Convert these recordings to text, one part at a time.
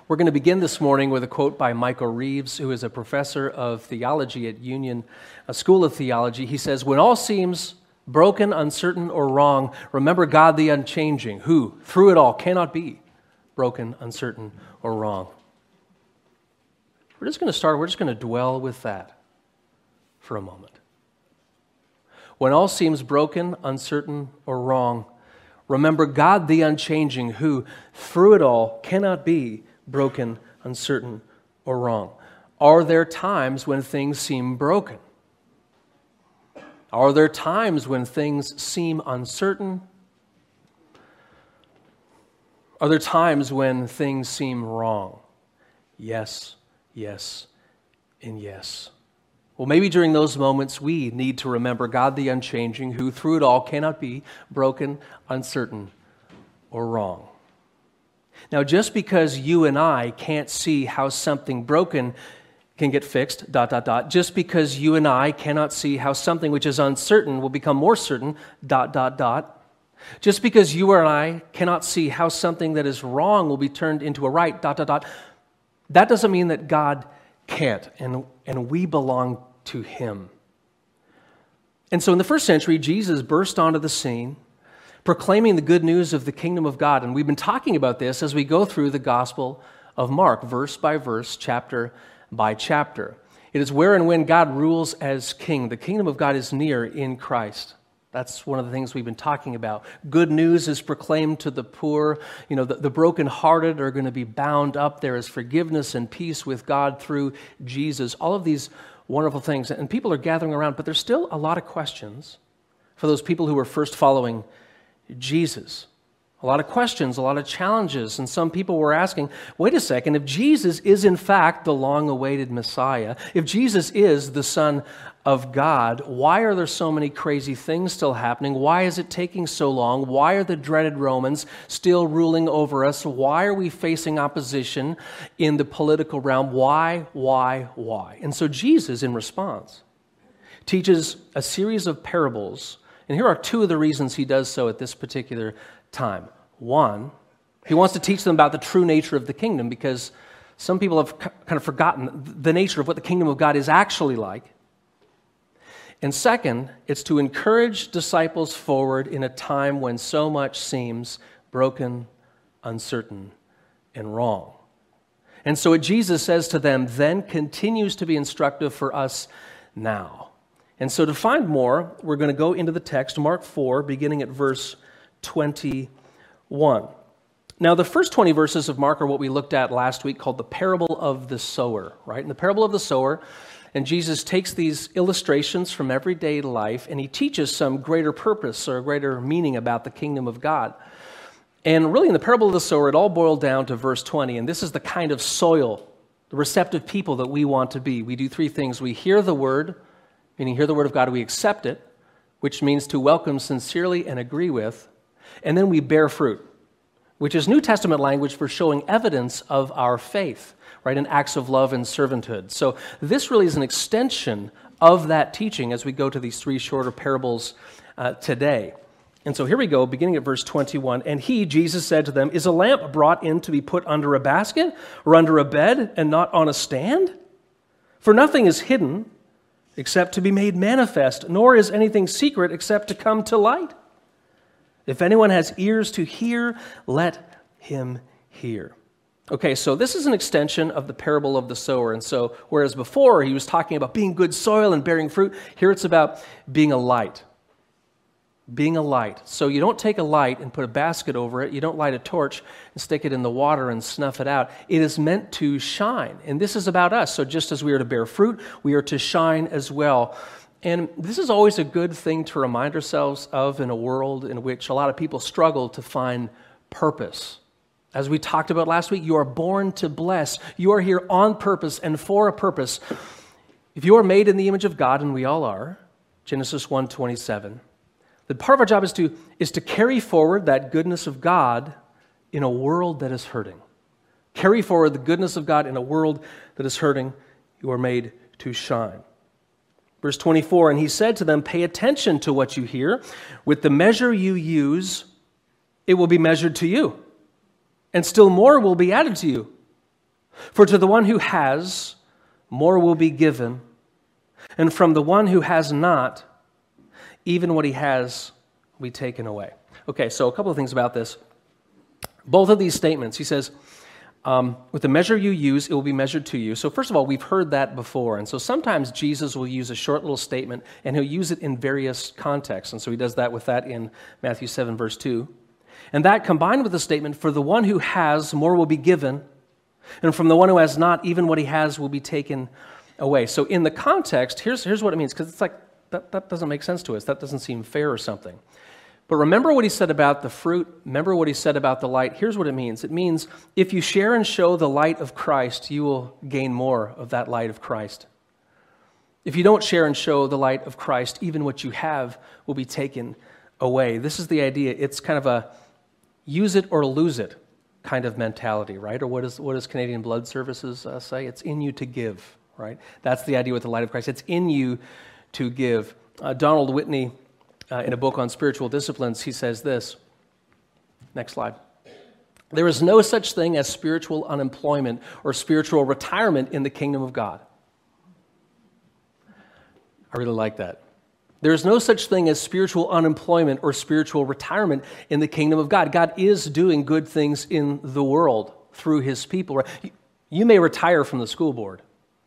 We're going to begin this morning with a quote by Michael Reeves, who is a professor of theology at Union School of Theology. He says, "When all seems broken, uncertain, or wrong, remember God the unchanging, who, through it all, cannot be broken, uncertain, or wrong." We're just going to dwell with that for a moment. When all seems broken, uncertain, or wrong, remember God the unchanging, who, through it all, cannot be broken, uncertain, or wrong. Are there times when things seem broken? Are there times when things seem uncertain? Are there times when things seem wrong? Yes, yes, and yes. Well, maybe during those moments we need to remember God the unchanging, who through it all cannot be broken, uncertain, or wrong. Now, just because you and I can't see how something broken can get fixed, just because you and I cannot see how something which is uncertain will become more certain, just because you and I cannot see how something that is wrong will be turned into a right, that doesn't mean that God can't, and we belong to Him. And so in the first century, Jesus burst onto the scene, proclaiming the good news of the kingdom of God. And we've been talking about this as we go through the Gospel of Mark, verse by verse, chapter by chapter. It is where and when God rules as king. The kingdom of God is near in Christ. That's one of the things we've been talking about. Good news is proclaimed to the poor. You know, the brokenhearted are going to be bound up. There is forgiveness and peace with God through Jesus. All of these wonderful things. And people are gathering around, but there's still a lot of questions for those people who were first following Jesus. A lot of questions, a lot of challenges, and some people were asking, wait a second, if Jesus is in fact the long-awaited Messiah, if Jesus is the Son of God, why are there so many crazy things still happening? Why is it taking so long? Why are the dreaded Romans still ruling over us? Why are we facing opposition in the political realm? Why? And so Jesus, in response, teaches a series of parables. And here are two of the reasons he does so at this particular time. One, he wants to teach them about the true nature of the kingdom, because some people have kind of forgotten the nature of what the kingdom of God is actually like. And second, it's to encourage disciples forward in a time when so much seems broken, uncertain, and wrong. And so what Jesus says to them then continues to be instructive for us now. And so to find more, we're going to go into the text, Mark 4, beginning at verse 21. Now, the first 20 verses of Mark are what we looked at last week, called the parable of the sower, right? In the parable of the sower, and Jesus takes these illustrations from everyday life, and he teaches some greater purpose or greater meaning about the kingdom of God. And really, in the parable of the sower, it all boiled down to verse 20, and this is the kind of soil, the receptive people that we want to be. We do three things. We hear the word, meaning hear the word of God, we accept it, which means to welcome sincerely and agree with, and then we bear fruit, which is New Testament language for showing evidence of our faith, right, in acts of love and servanthood. So this really is an extension of that teaching as we go to these three shorter parables today. And so here we go, beginning at verse 21. And he, Jesus, said to them, "Is a lamp brought in to be put under a basket or under a bed and not on a stand? For nothing is hidden except to be made manifest, nor is anything secret except to come to light. If anyone has ears to hear, let him hear." Okay, so this is an extension of the parable of the sower. And so, whereas before he was talking about being good soil and bearing fruit, here it's about being a light. Being a light. So you don't take a light and put a basket over it. You don't light a torch and stick it in the water and snuff it out. It is meant to shine. And this is about us. So just as we are to bear fruit, we are to shine as well. And this is always a good thing to remind ourselves of in a world in which a lot of people struggle to find purpose. As we talked about last week, you are born to bless. You are here on purpose and for a purpose. If you are made in the image of God, and we all are, Genesis 1:27, that part of our job is to carry forward that goodness of God in a world that is hurting. Carry forward the goodness of God in a world that is hurting. You are made to shine. Verse 24, and he said to them, "Pay attention to what you hear. With the measure you use, it will be measured to you, and still more will be added to you. For to the one who has, more will be given, and from the one who has not, even what he has will be taken away. Okay, so a couple of things about this. Both of these statements, he says, with the measure you use, it will be measured to you. So first of all, we've heard that before. And so sometimes Jesus will use a short little statement, and he'll use it in various contexts. And so he does that with that in Matthew 7, verse 2. And that combined with the statement, for the one who has, more will be given, and from the one who has not, even what he has will be taken away. So in the context, here's what it means, because it's like, that doesn't make sense to us. That doesn't seem fair or something. But remember what he said about the fruit. Remember what he said about the light. Here's what it means. It means if you share and show the light of Christ, you will gain more of that light of Christ. If you don't share and show the light of Christ, even what you have will be taken away. This is the idea. It's kind of a use it or lose it kind of mentality, right? Or what does Canadian Blood Services say? It's in you to give, right? That's the idea with the light of Christ. It's in you to give. Donald Whitney, in a book on spiritual disciplines, he says this. Next slide. There is no such thing as spiritual unemployment or spiritual retirement in the kingdom of God. I really like that. There is no such thing as spiritual unemployment or spiritual retirement in the kingdom of God. God is doing good things in the world through his people. You may retire from the school board.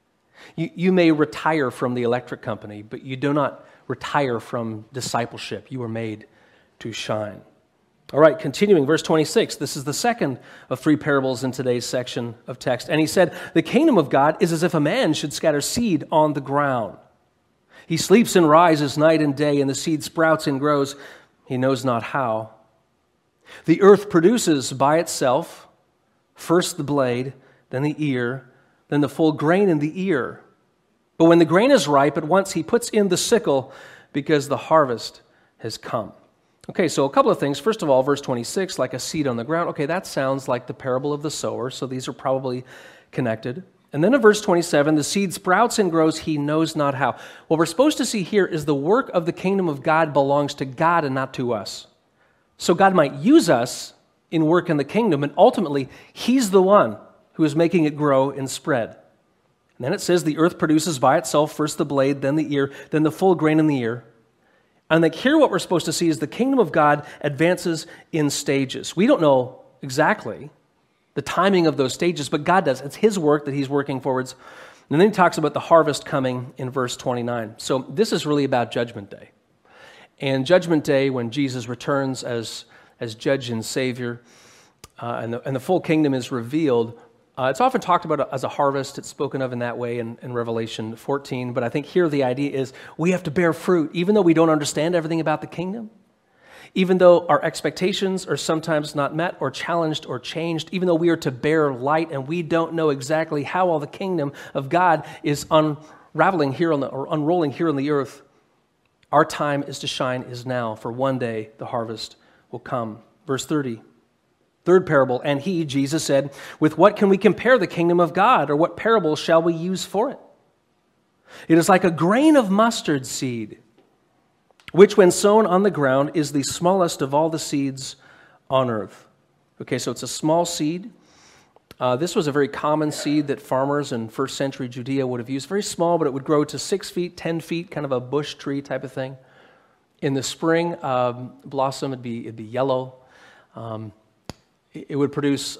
You may retire from the electric company, but you do not retire from discipleship. You are made to shine. All right, continuing, verse 26. This is the second of three parables in today's section of text. And he said, the kingdom of God is as if a man should scatter seed on the ground. He sleeps and rises night and day, and the seed sprouts and grows. He knows not how. The earth produces by itself first the blade, then the ear, then the full grain in the ear. But when the grain is ripe, at once he puts in the sickle because the harvest has come. Okay, so a couple of things. First of all, verse 26, like a seed on the ground. Okay, that sounds like the parable of the sower, so these are probably connected. And then in verse 27, the seed sprouts and grows, he knows not how. What we're supposed to see here is the work of the kingdom of God belongs to God and not to us. So God might use us in work in the kingdom, and ultimately, he's the one who is making it grow and spread. And then it says the earth produces by itself first the blade, then the ear, then the full grain in the ear. And like here what we're supposed to see is the kingdom of God advances in stages. We don't know exactly the timing of those stages, but God does. It's his work that he's working forwards. And then he talks about the harvest coming in verse 29. So this is really about Judgment Day. And Judgment Day, when Jesus returns as judge and Savior, and the full kingdom is revealed, it's often talked about as a harvest. It's spoken of in that way in Revelation 14. But I think here the idea is we have to bear fruit, even though we don't understand everything about the kingdom, even though our expectations are sometimes not met or challenged or changed, even though we are to bear light and we don't know exactly how all the kingdom of God is unraveling here or unrolling here on the earth. Our time is to shine is now, for one day the harvest will come. Verse 30. Third parable, and he, Jesus, said, with what can we compare the kingdom of God, or what parable shall we use for it? It is like a grain of mustard seed, which when sown on the ground is the smallest of all the seeds on earth. Okay, so it's a small seed. This was a very common seed that farmers in first century Judea would have used. Very small, but it would grow to 6 feet, 10 feet, kind of a bush tree type of thing. In the spring, blossom, it'd be yellow. It would produce,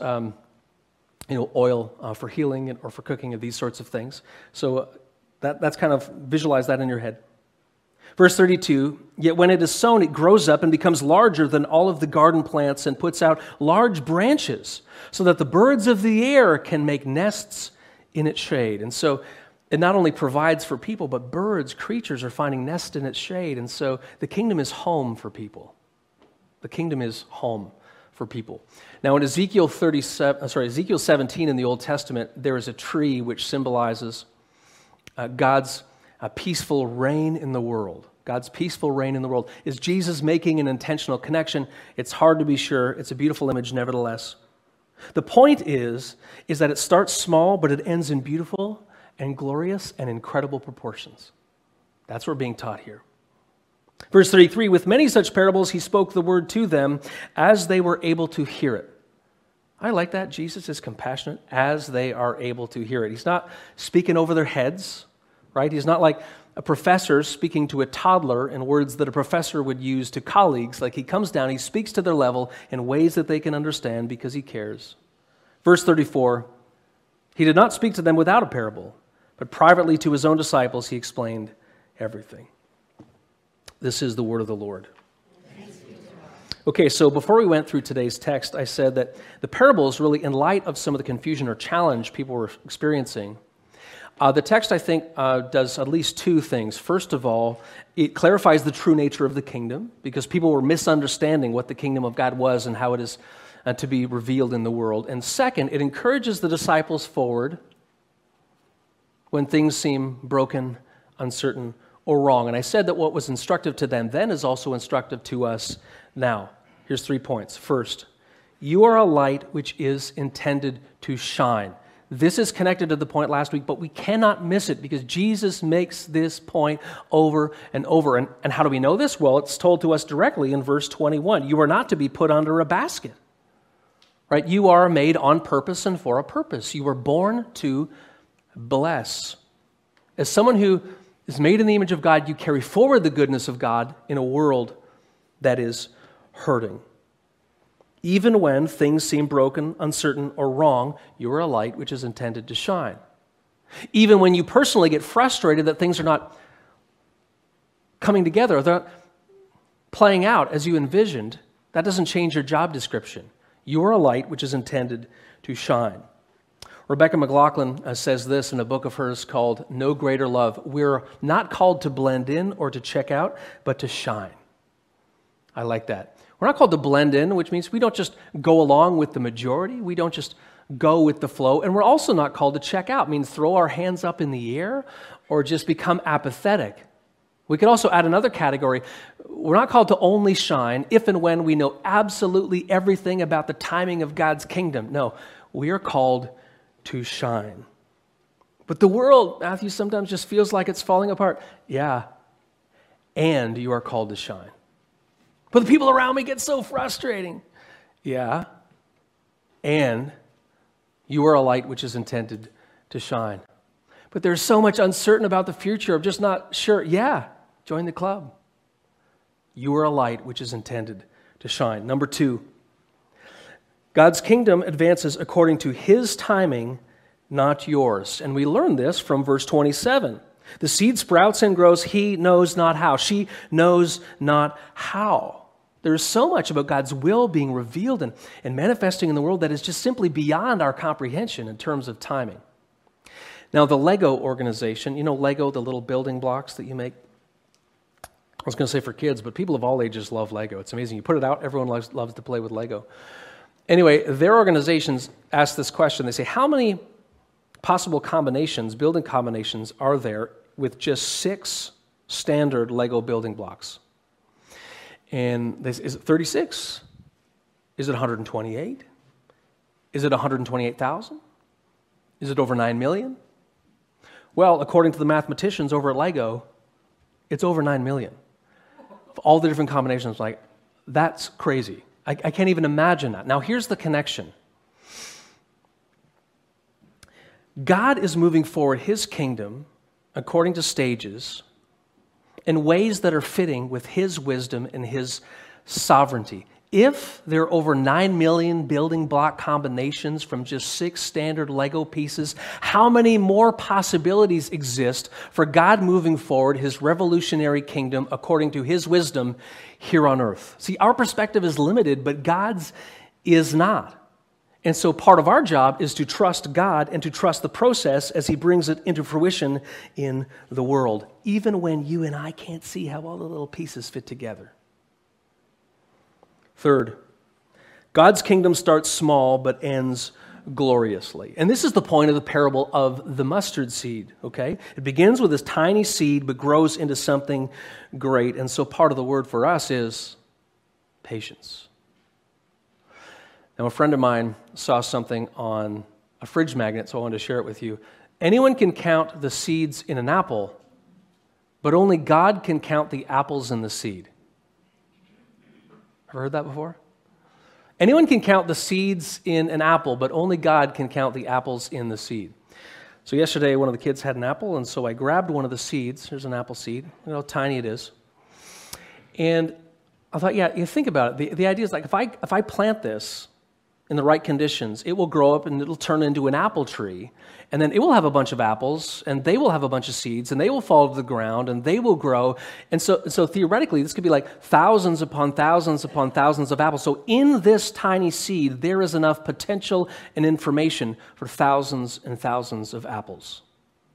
oil for healing or for cooking and these sorts of things. So that's kind of, visualize that in your head. Verse 32, yet when it is sown, it grows up and becomes larger than all of the garden plants and puts out large branches so that the birds of the air can make nests in its shade. And so it not only provides for people, but birds, creatures are finding nests in its shade. And so the kingdom is home for people. The kingdom is home for people. Now in Ezekiel 17 in the Old Testament, there is a tree which symbolizes God's peaceful reign in the world. God's peaceful reign in the world. Is Jesus making an intentional connection? It's hard to be sure. It's a beautiful image nevertheless. The point is that it starts small, but it ends in beautiful and glorious and incredible proportions. That's what we're being taught here. Verse 33, with many such parables he spoke the word to them as they were able to hear it. I like that. Jesus is compassionate as they are able to hear it. He's not speaking over their heads, right? He's not like a professor speaking to a toddler in words that a professor would use to colleagues. Like he comes down, he speaks to their level in ways that they can understand because he cares. Verse 34, he did not speak to them without a parable, but privately to his own disciples he explained everything. This is the word of the Lord. Okay, so before we went through today's text, I said that the parables really, in light of some of the confusion or challenge people were experiencing, the text, I think, does at least two things. First of all, it clarifies the true nature of the kingdom, because people were misunderstanding what the kingdom of God was and how it is to be revealed in the world. And second, it encourages the disciples forward when things seem broken, uncertain, or wrong. And I said that what was instructive to them then is also instructive to us now. Here's 3 points. First, you are a light which is intended to shine. This is connected to the point last week, but we cannot miss it because Jesus makes this point over and over. And how do we know this? Well, it's told to us directly in verse 21. You are not to be put under a basket, right? You are made on purpose and for a purpose. You were born to bless. As someone who is made in the image of God, you carry forward the goodness of God in a world that is hurting. Even when things seem broken, uncertain, or wrong, you are a light which is intended to shine. Even when you personally get frustrated that things are not coming together, they're not playing out as you envisioned, that doesn't change your job description. You are a light which is intended to shine. Rebecca McLaughlin says this in a book of hers called No Greater Love. We're not called to blend in or to check out, but to shine. I like that. We're not called to blend in, which means we don't just go along with the majority. We don't just go with the flow. And we're also not called to check out, means throw our hands up in the air or just become apathetic. We could also add another category. We're not called to only shine if and when we know absolutely everything about the timing of God's kingdom. No, we are called to shine. But the world, Matthew, sometimes just feels like it's falling apart. Yeah, and you are called to shine. But the people around me get so frustrating. Yeah, and you are a light which is intended to shine. But there's so much uncertain about the future. I'm just not sure. Yeah, join the club. You are a light which is intended to shine. Number 2, God's kingdom advances according to his timing, not yours. And we learn this from verse 27. The seed sprouts and grows, he knows not how. She knows not how. There is so much about God's will being revealed and manifesting in the world that is just simply beyond our comprehension in terms of timing. Now, the Lego organization, you know Lego, the little building blocks that you make? I was going to say for kids, but people of all ages love Lego. It's amazing. You put it out, everyone loves to play with Lego. Anyway, their organizations ask this question. They say, how many possible combinations, building combinations, are there with just 6 standard Lego building blocks? And is it 36? Is it 128? Is it 128,000? Is it over 9 million? Well, according to the mathematicians over at Lego, it's over 9 million. All the different combinations, like, that's crazy. I can't even imagine that. Now, here's the connection. God is moving forward his kingdom according to stages in ways that are fitting with his wisdom and his sovereignty. If there are over 9 million building block combinations from just 6 standard Lego pieces, how many more possibilities exist for God moving forward his revolutionary kingdom according to his wisdom here on earth? See, our perspective is limited, but God's is not. And so part of our job is to trust God and to trust the process as he brings it into fruition in the world, even when you and I can't see how all the little pieces fit together. Third, God's kingdom starts small but ends gloriously. And this is the point of the parable of the mustard seed, okay? It begins with this tiny seed but grows into something great. And so part of the word for us is patience. Now, a friend of mine saw something on a fridge magnet, so I wanted to share it with you. Anyone can count the seeds in an apple, but only God can count the apples in the seed. Ever heard that before? Anyone can count the seeds in an apple, but only God can count the apples in the seed. So yesterday, one of the kids had an apple, and so I grabbed one of the seeds. Here's an apple seed. You know how tiny it is. And I thought, yeah, you think about it. The idea is like if I plant this in the right conditions, it will grow up and it'll turn into an apple tree. And then it will have a bunch of apples, and they will have a bunch of seeds, and they will fall to the ground, and they will grow. And so theoretically, this could be like thousands upon thousands upon thousands of apples. So in this tiny seed, there is enough potential and information for thousands and thousands of apples.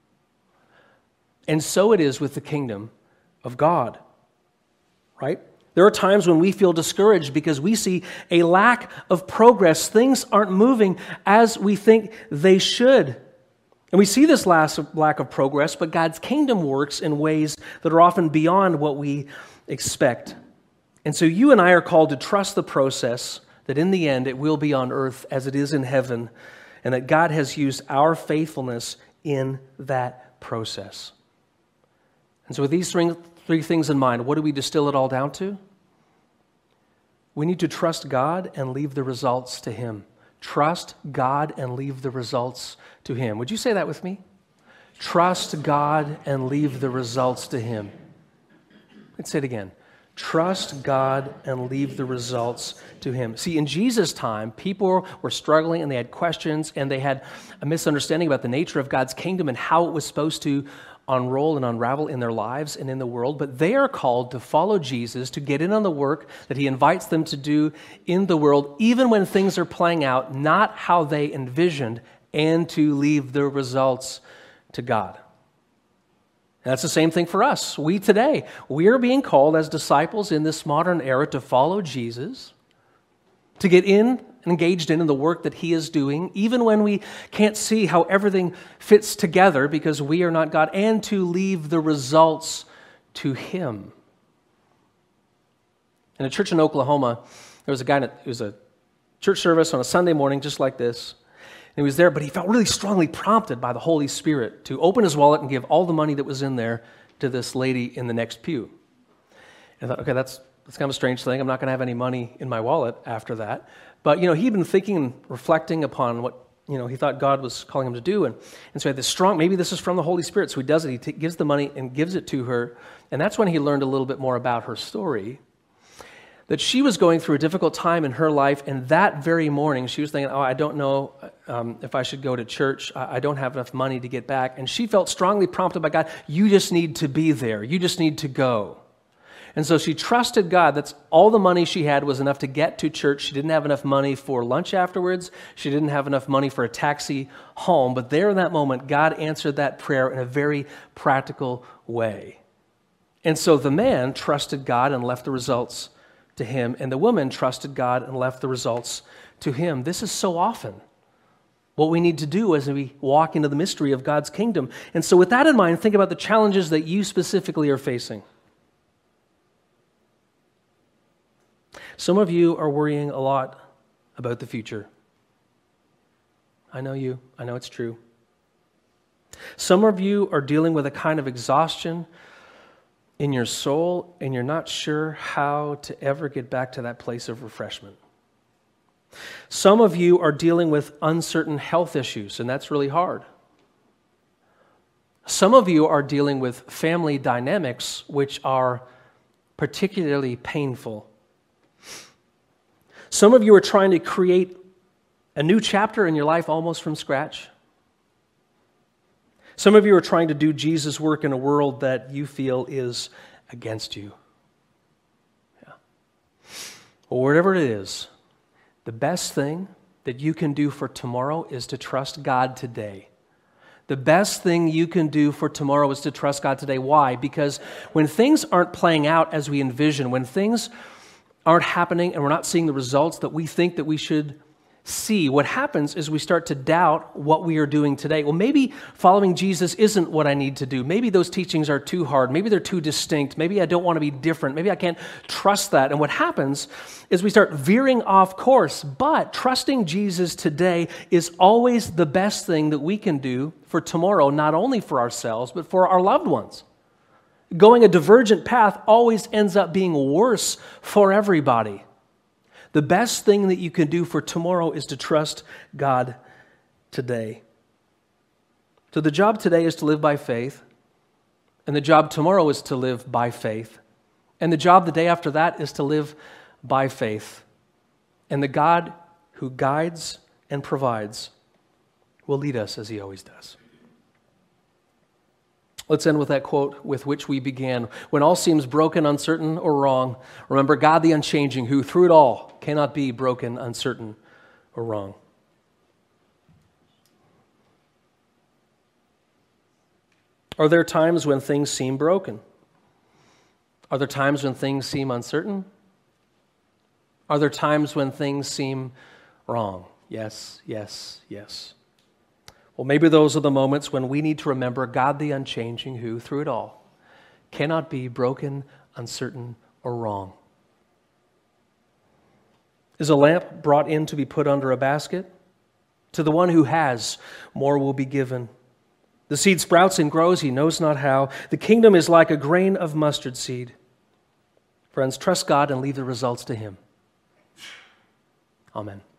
And so it is with the kingdom of God, right? There are times when we feel discouraged because we see a lack of progress. Things aren't moving as we think they should. And we see this lack of progress, but God's kingdom works in ways that are often beyond what we expect. And so you and I are called to trust the process, that in the end it will be on earth as it is in heaven, and that God has used our faithfulness in that process. And so with these three things in mind, what do we distill it all down to? We need to trust God and leave the results to Him. Trust God and leave the results to Him. Would you say that with me? Trust God and leave the results to Him. Let's say it again. Trust God and leave the results to Him. See, in Jesus' time, people were struggling and they had questions and they had a misunderstanding about the nature of God's kingdom and how it was supposed to unroll and unravel in their lives and in the world, but they are called to follow Jesus, to get in on the work that He invites them to do in the world, even when things are playing out not how they envisioned, and to leave the results to God. And that's the same thing for us. We are being called as disciples in this modern era to follow Jesus, to get in engaged in the work that He is doing, even when we can't see how everything fits together because we are not God, and to leave the results to Him. In a church in Oklahoma, there was a guy, it was a church service on a Sunday morning just like this, and he was there, but he felt really strongly prompted by the Holy Spirit to open his wallet and give all the money that was in there to this lady in the next pew. And I thought, okay, that's kind of a strange thing. I'm not going to have any money in my wallet after that. But, he'd been thinking and reflecting upon what, he thought God was calling him to do. And so he had this strong, maybe this is from the Holy Spirit. So he does it. He gives the money and gives it to her. And that's when he learned a little bit more about her story, that she was going through a difficult time in her life. And that very morning, she was thinking, I don't know if I should go to church. I don't have enough money to get back. And she felt strongly prompted by God, you just need to be there. You just need to go. And so she trusted God. That's all the money she had was enough to get to church. She didn't have enough money for lunch afterwards. She didn't have enough money for a taxi home. But there in that moment, God answered that prayer in a very practical way. And so the man trusted God and left the results to him. And the woman trusted God and left the results to him. This is so often what we need to do as we walk into the mystery of God's kingdom. And so with that in mind, think about the challenges that you specifically are facing. Some of you are worrying a lot about the future. I know you. I know it's true. Some of you are dealing with a kind of exhaustion in your soul, and you're not sure how to ever get back to that place of refreshment. Some of you are dealing with uncertain health issues, and that's really hard. Some of you are dealing with family dynamics, which are particularly painful. Some of you are trying to create a new chapter in your life almost from scratch. Some of you are trying to do Jesus' work in a world that you feel is against you. Yeah. Well, whatever it is, the best thing that you can do for tomorrow is to trust God today. The best thing you can do for tomorrow is to trust God today. Why? Because when things aren't playing out as we envision, when things aren't happening and we're not seeing the results that we think that we should see, what happens is we start to doubt what we are doing today. Well, maybe following Jesus isn't what I need to do. Maybe those teachings are too hard. Maybe they're too distinct. Maybe I don't want to be different. Maybe I can't trust that. And what happens is we start veering off course. But trusting Jesus today is always the best thing that we can do for tomorrow, not only for ourselves, but for our loved ones. Going a divergent path always ends up being worse for everybody. The best thing that you can do for tomorrow is to trust God today. So the job today is to live by faith, and the job tomorrow is to live by faith, and the job the day after that is to live by faith. And the God who guides and provides will lead us as he always does. Let's end with that quote with which we began. When all seems broken, uncertain, or wrong, remember God the unchanging, who through it all cannot be broken, uncertain, or wrong. Are there times when things seem broken? Are there times when things seem uncertain? Are there times when things seem wrong? Yes, yes, yes. Well, maybe those are the moments when we need to remember God the unchanging, who, through it all, cannot be broken, uncertain, or wrong. Is a lamp brought in to be put under a basket? To the one who has, more will be given. The seed sprouts and grows, he knows not how. The kingdom is like a grain of mustard seed. Friends, trust God and leave the results to him. Amen.